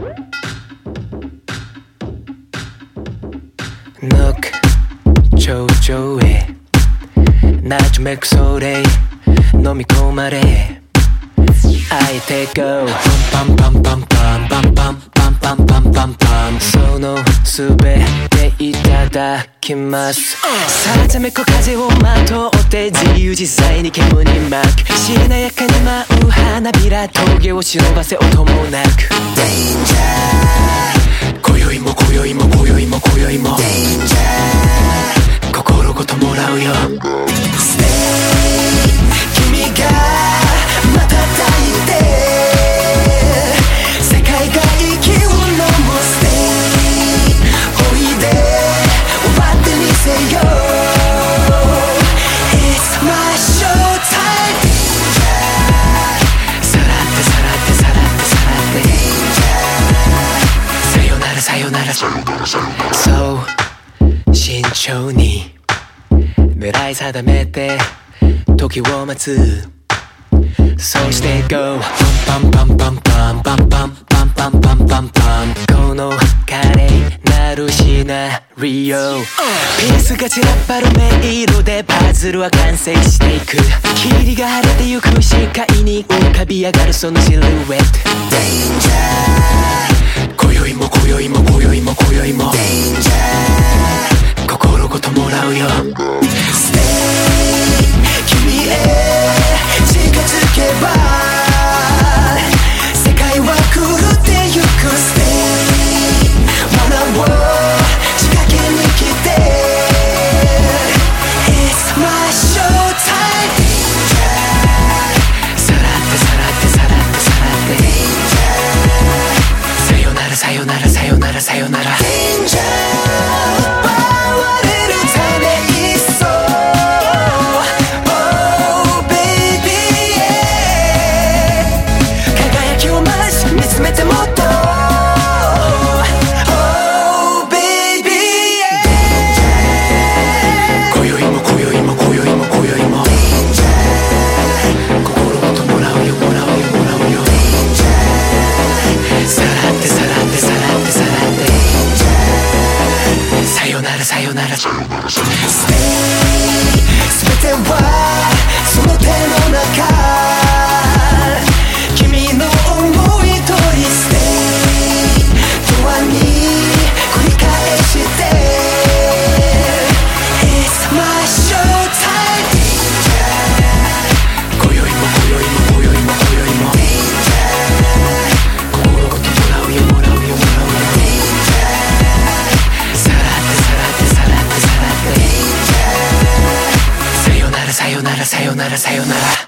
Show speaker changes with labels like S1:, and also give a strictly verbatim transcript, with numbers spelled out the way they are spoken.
S1: Look頂上へ낮은 맥소리飲み込まれあえて Go パンパンパンパンパンパンパンパンパンパンパンそのすべていただきますさざめく風をまとって自由自在に煙に巻くしなやかに舞う花びら峠を忍ばせ音もなく Danger 今宵も今宵も今宵も今宵も Danger 心ごともらうよ Stay 君がまた抱いて世界が息を飲む Stay おいで終わってみせよ It's my showtime Danger さらってさらってさらってさらって Danger さよならさよならさよならさよなら So 慎重に狙い定めて時を待つそして Go パンパンパンパンパンパンパンパンパンパンパンこの華麗なるシナリオピースが散らばる音色でパズルは完成していく霧が晴れてゆく視界に浮かび上がるそのシルエット Danger 今宵も今宵も今宵も今宵も Danger 心ごともらうよ Stay 君へ近づけば世界は狂ってゆく Stay 罠を仕掛けに来て It's my showtime Danger さらってさらってさらってさらって Danger さよならさよならさよならさよなら Dangerさよならさよならさよなら Stay 全てはその手の中君の思い通り Stay 永遠に繰り返して It's my showtime Danger 今宵も今宵も今宵も今宵も Danger 心ごともらうよもらうよもらうよ Danger さらってさらってさらってさらって Danger さよならさよならさよならさよなら